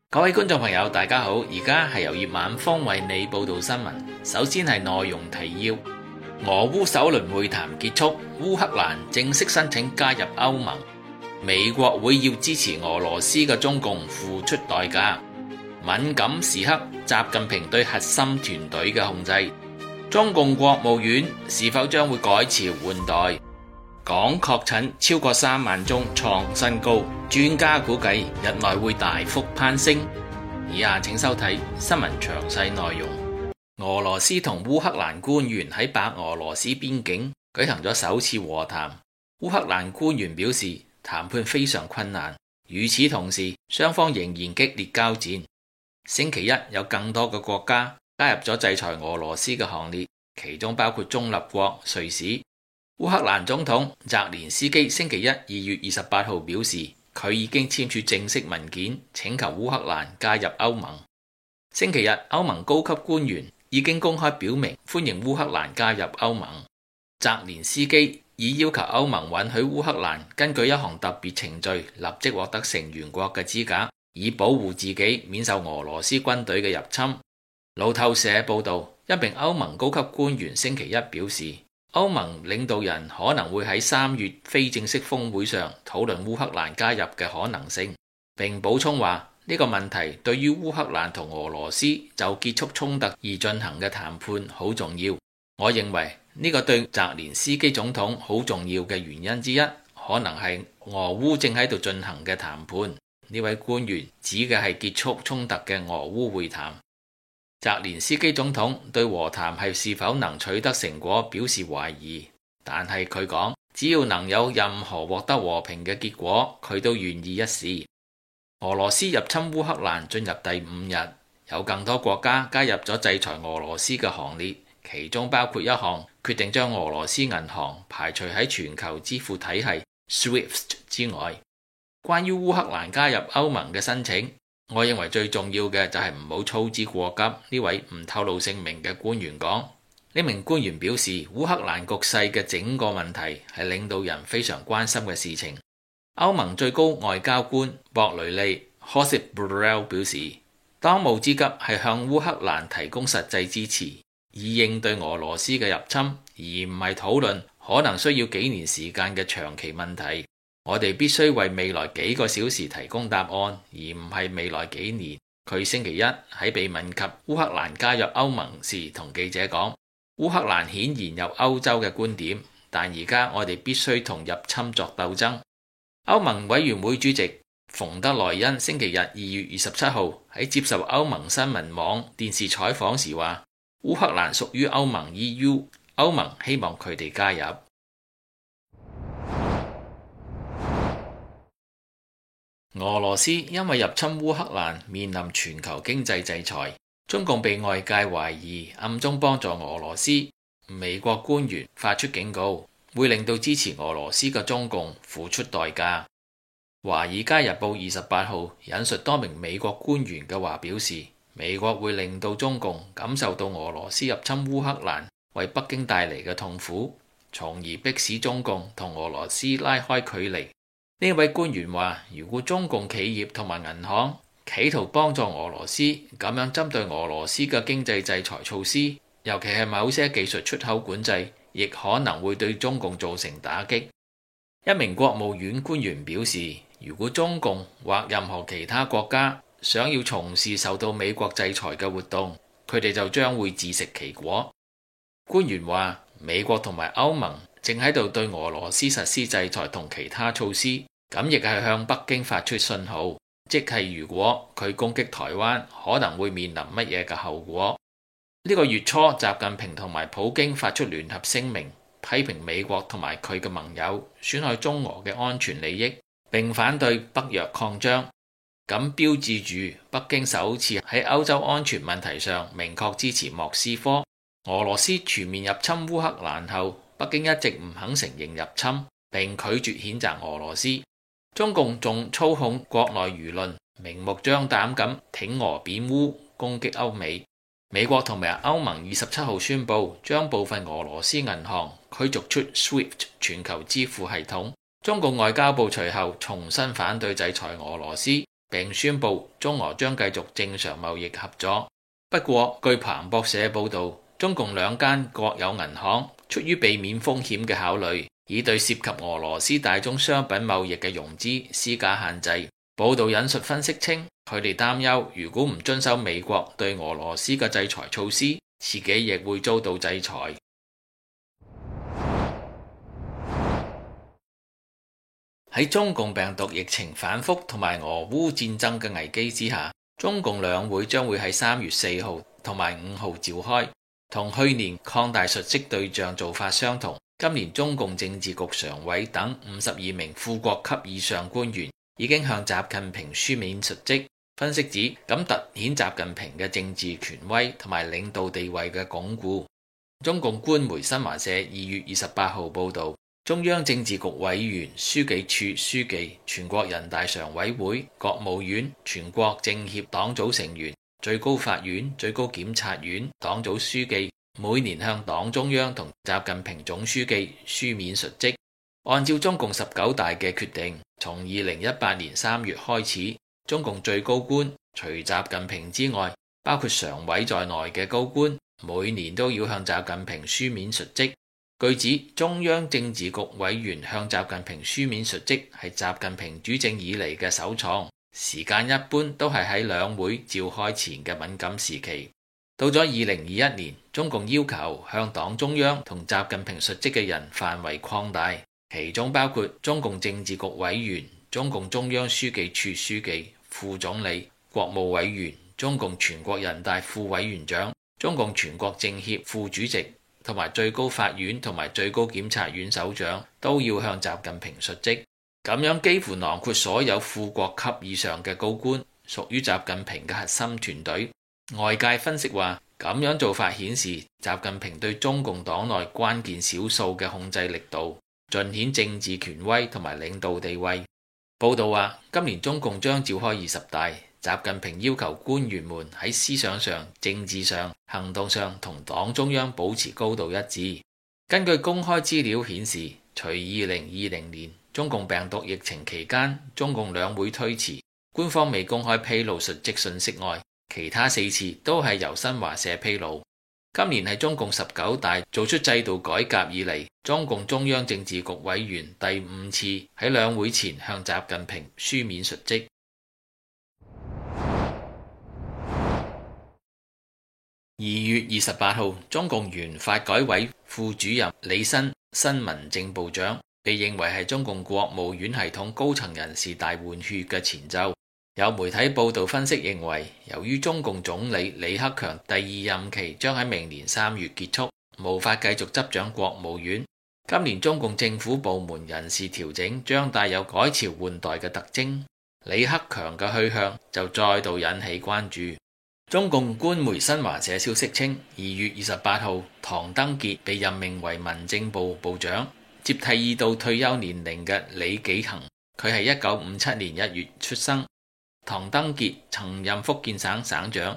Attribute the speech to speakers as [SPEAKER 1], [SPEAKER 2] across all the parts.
[SPEAKER 1] 各位觀眾朋友，大家好！而家係由葉晚芳為你報道新聞。首先係內容提要：俄烏首輪會談結束，烏克蘭正式申請加入歐盟。美國會要支持俄羅斯嘅中共付出代價。敏感時刻，習近平對核心團隊嘅控制。中共國務院是否將會改朝換代？港確診超過3萬宗創新高，專家估計日內會大幅攀升。以下請收睇新聞詳細內容。俄羅斯同烏克蘭官員喺白俄羅斯邊境舉行咗首次和談。烏克蘭官員表示談判非常困難，與此同時雙方仍然激烈交戰。星期一有更多嘅國家加入咗制裁俄羅斯嘅行列，其中包括中立國瑞士。烏克蘭總統澤連斯基星期一2月28號表示，佢已經簽署正式文件，請求烏克蘭加入歐盟。星期日，歐盟高級官員已經公開表明歡迎烏克蘭加入歐盟。澤連斯基已要求歐盟允許烏克蘭根據一項特別程序立即獲得成員國嘅資格，以保護自己免受俄羅斯軍隊嘅入侵。路透社報道，一名歐盟高級官員星期一表示，歐盟領導人可能會喺3月非正式峰會上討論烏克蘭加入嘅可能性，並補充話呢個問題對於烏克蘭同俄羅斯就結束衝突而進行嘅談判好重要。我認為呢個對澤連斯基總統好重要嘅原因之一，可能係俄烏正喺度進行嘅談判。呢位官員指嘅係結束衝突嘅俄烏會談。澤連斯基總統對和談是否能取得成果表示懷疑，但係佢講，只要能有任何獲得和平嘅結果，佢都願意一試。俄羅斯入侵烏克蘭進入第5日，有更多國家加入咗制裁俄羅斯嘅行列，其中包括一項決定將俄羅斯銀行排除喺全球支付體系 SWIFT 之外。關於烏克蘭加入歐盟嘅申請，我認為最重要嘅就係唔好操之過急。呢位唔透露姓名嘅官員講，呢名官員表示，烏克蘭局勢嘅整個問題係領導人非常關心嘅事情。歐盟最高外交官博雷利 Josep Borrell 表示，當務之急係向烏克蘭提供實際支持，以應對俄羅斯嘅入侵，而唔係討論可能需要幾年時間嘅長期問題。我哋必須為未來幾個小時提供答案，而唔係未來幾年。佢星期一喺被問及烏克蘭加入歐盟時，同記者講，烏克蘭顯然有歐洲嘅觀點，但而家我哋必須同入侵作鬥爭。歐盟委員會主席馮德萊恩星期日2月27號喺接受歐盟新聞網電視採訪時話，烏克蘭屬於歐盟 EU， 歐盟希望佢哋加入。俄羅斯因為入侵烏克蘭面臨全球經濟制裁，中共被外界懷疑暗中幫助俄羅斯。美國官員發出警告，會令到支持俄羅斯嘅中共付出代價。華爾街日報28號引述多名美國官員嘅話表示，美國會令到中共感受到俄羅斯入侵烏克蘭為北京帶嚟嘅痛苦，從而迫使中共同俄羅斯拉開距離。呢位官員話，如果中共企業同埋銀行企圖幫助俄羅斯，咁樣針對俄羅斯嘅經濟制裁措施，尤其係某些技術出口管制，亦可能會對中共造成打擊。一名國務院官員表示，如果中共或任何其他國家想要從事受到美國制裁嘅活動，佢哋就將會自食其果。官員話，美國同埋歐盟正喺度對俄羅斯實施制裁同其他措施，咁亦係向北京發出信號，即係如果佢攻擊台灣，可能會面臨乜嘢嘅後果。呢個月初，習近平同埋普京發出聯合聲明，批評美國同埋佢嘅盟友損害中俄嘅安全利益，並反對北約擴張，咁標誌住北京首次喺歐洲安全問題上明確支持莫斯科。俄羅斯全面入侵烏克蘭後，北京一直唔肯承認入侵，並拒絕譴責俄羅斯。中共仲操控國內輿論，明目張膽咁挺俄貶烏，攻擊歐美。美國同埋歐盟27號宣布將部分俄羅斯銀行驅逐出 SWIFT 全球支付系統。中共外交部隨後重新反對制裁俄羅斯， 並宣布中俄將繼續正常貿易合作。不過，據彭博社報導，中共兩間國有銀行出於避免風險嘅考慮，已對涉及俄羅斯大宗商品貿易嘅融資施加限制。報導引述分析稱，佢哋擔憂如果唔遵守美國對俄羅斯嘅制裁措施，自己亦會遭到制裁。喺中共病毒疫情反覆同埋俄烏戰爭嘅危機之下，中共兩會將會喺3月4號同埋5號召開。同去年擴大述職對象做法相同，今年中共政治局常委等52名副國級以上官員已經向習近平書面述職。分析指，咁凸顯習近平嘅政治權威同埋領導地位嘅鞏固。中共官媒新華社2月28號報導，中央政治局委員、書記處書記、全國人大常委會、國務院、全國政協黨組成員、最高法院、最高檢察院黨組書記每年向黨中央同習近平總書記書面述職。按照中共19大嘅決定，從2018年3月開始，中共最高官除習近平之外，包括常委在內嘅高官，每年都要向習近平書面述職。據指，中央政治局委員向習近平書面述職係習近平主政以嚟嘅首創，時間一般都係喺兩會召開前嘅敏感時期。到咗2021年，中共要求向黨中央同習近平述職嘅人範圍擴大，其中包括中共政治局委員、中共中央書記處書記、副總理、國務委員、中共全國人大副委員長、中共全國政協副主席同埋最高法院同埋最高檢察院首長都要向習近平述職。咁樣幾乎囊括所有副國級以上嘅高官，屬於習近平嘅核心團隊。外界分析話，咁樣做法顯示習近平對中共黨內關鍵少數嘅控制力度，盡顯政治權威同埋領導地位。報道話，今年中共將召開20大，習近平要求官員們喺思想上、政治上、行動上同黨中央保持高度一致。根據公開資料顯示，除2020年中共病毒疫情期間中共兩會推遲，官方未公開披露述職信息外，其他4次都係由新華社披露。今年係中共19大做出制度改革以嚟，中共中央政治局委員第5次喺兩會前向習近平書面述職。2月28號，中共原發改委副主任李新新聞政部長，被認為係中共國務院系統高層人士大換血嘅前奏。有媒體報道分析認為，由於中共總理李克強第2任期將喺明年3月結束，無法繼續執掌國務院，今年中共政府部門人事調整將帶有改朝換代嘅特徵，李克強嘅去向就再度引起關注。中共官媒新華社消息稱，2月28號，唐登傑被任命為民政部部長，接替已到退休年齡嘅李紀恒。佢係1957年1月出生。唐登傑曾任福建省省長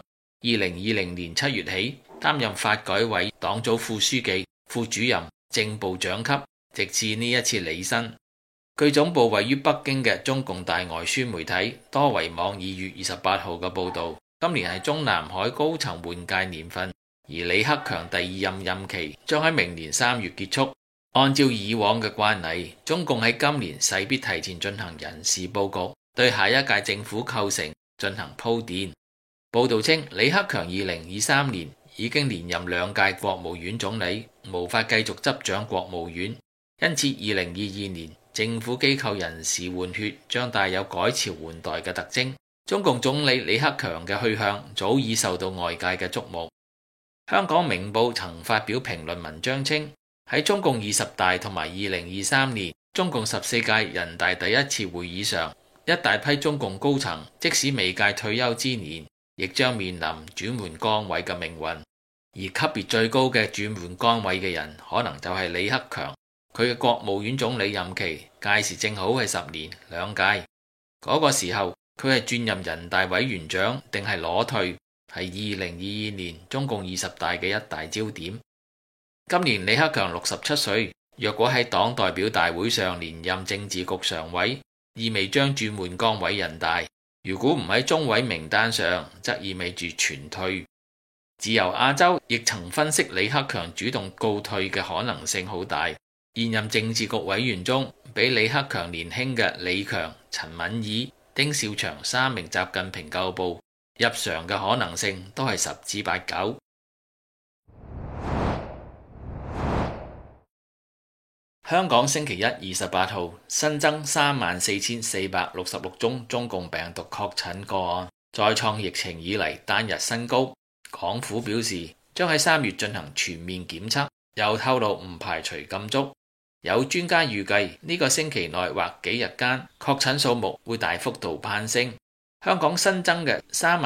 [SPEAKER 1] ，2020年7月起擔任發改委黨組副書記、副主任、正部長級，直至呢一次履新。據總部位於北京嘅中共大外宣媒體多維網2月28號嘅報導，今年係中南海高層換屆年份，而李克強第2任任期將喺明年3月結束。按照以往嘅慣例，中共喺今年勢必提前進行人事佈局，對下一屆政府構成進行鋪墊。報導稱，李克強2023年已經連任2屆國務院總理，無法繼續執掌國務院，因此2022年政府機構人事換血將帶有改朝換代嘅特徵。中共總理李克強嘅去向早已受到外界嘅矚目。香港明報曾發表評論文章稱，喺中共20大同埋2023年中共14屆人大第1次會議上，一大批中共高層即使未屆退休之年，亦將面臨轉換崗位嘅命運。而級別最高嘅轉換崗位嘅人，可能就係李克強。佢嘅國務院總理任期屆時正好係10年2屆。嗰個時候，佢係轉任人大委員長定係裸退，係2022年中共20大嘅一大焦點。今年李克強67歲，若果喺黨代表大會上連任政治局常委，意味將轉換崗位人大。 如果唔喺中委名單上，則意味住全退。自由亞洲亦曾分析李克強主動告退嘅可能性好大。現任政治局委員中，比李克強年輕嘅李強、陳敏爾、丁少祥3名習近平舊部入常嘅可能性都係10至8、9。香港星期一28號新增34,466宗中共病毒確診個案，再創疫情以嚟單日新高。港府表示將喺3月進行全面檢測，又透露唔排除禁足。有專家預計呢個星期內或幾日間確診數目會大幅度攀升。香港新增嘅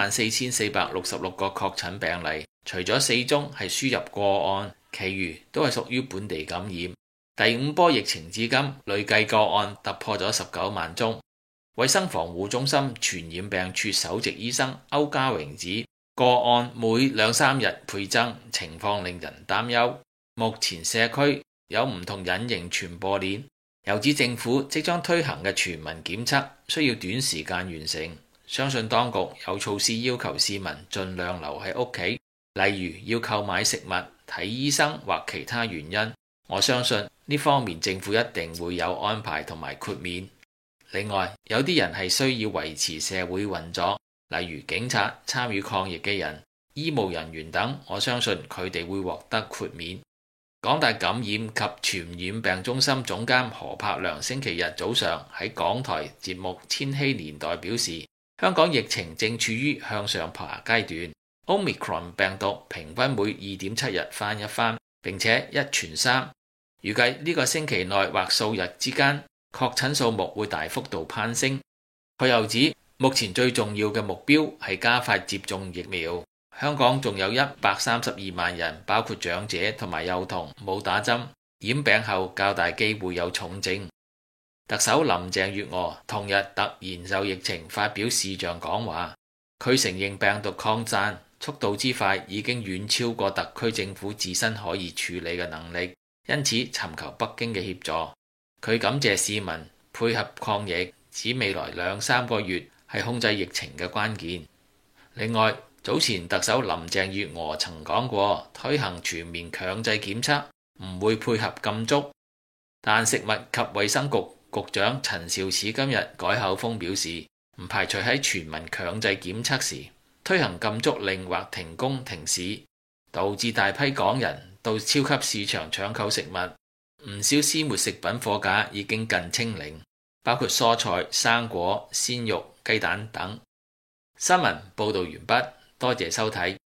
[SPEAKER 1] 34,466個確診病例，除咗4宗係輸入個案，其餘都係屬於本地感染。第5波疫情至今累計個案突破咗19萬宗。衛生防護中心傳染病處首席醫生歐家榮指，個案每2-3日倍增，情況令人擔憂。目前社區有唔同隱形傳播鏈，又指政府即將推行嘅全民檢測需要短時間完成，相信當局有措施要求市民盡量留喺屋企，例如要購買食物、睇醫生或其他原因。我相信呢方面政府一定會有安排同埋豁免。另外，有啲人係需要維持社會運作，例如警察、參與抗疫嘅人、醫務人員等，我相信佢哋會獲得豁免。港大感染及傳染病中心總監何柏良星期日早上喺港台節目《千禧年代》表示，香港疫情正處於向上爬階段， Omicron 病毒平均每2.7日翻一番，並且一傳三。預計呢個星期內或數日之間，確診數目會大幅度攀升。佢又指，目前最重要嘅目標係加快接種疫苗。香港仲有132萬人，包括長者同埋幼童冇打針，染病後較大機會有重症。特首林鄭月娥同日突然就疫情發表視像講話，佢承認病毒擴散速度之快已經遠超過特區政府自身可以處理嘅能力，因此尋求北京嘅協助。佢感謝市民配合抗疫，指未來2-3個月係控制疫情嘅關鍵。另外，早前特首林鄭月娥曾講過，推行全面強制檢測唔會配合禁足，但食物及衛生局局長陳肇始今日改口風表示，唔排除喺全民強制檢測時推行禁足令或停工停市，導致大批港人到超級市場搶購食物。唔少鮮活食品貨架已經近清零，包括蔬菜、生果、鮮肉、雞蛋等。新聞報導完畢，多謝收睇。